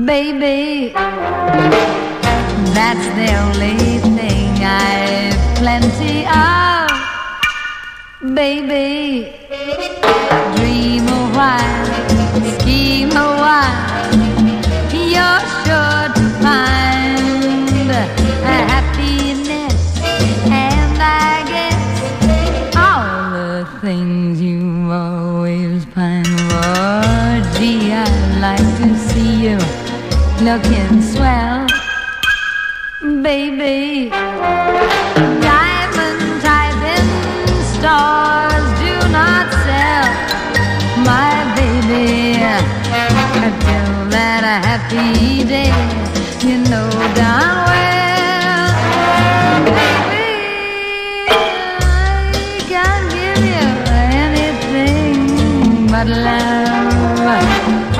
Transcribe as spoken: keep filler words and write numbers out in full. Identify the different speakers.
Speaker 1: baby. That's the only thing I've plenty of, baby. Dream a while, scheme a while, you're sure to find a happiness, and I guess all the things you always find. Oh, gee, I'd like to see you looking swell, baby. Diamond type in stores do not sell, my baby, until that happy day, you know darn well, baby, I can't give you anything but love.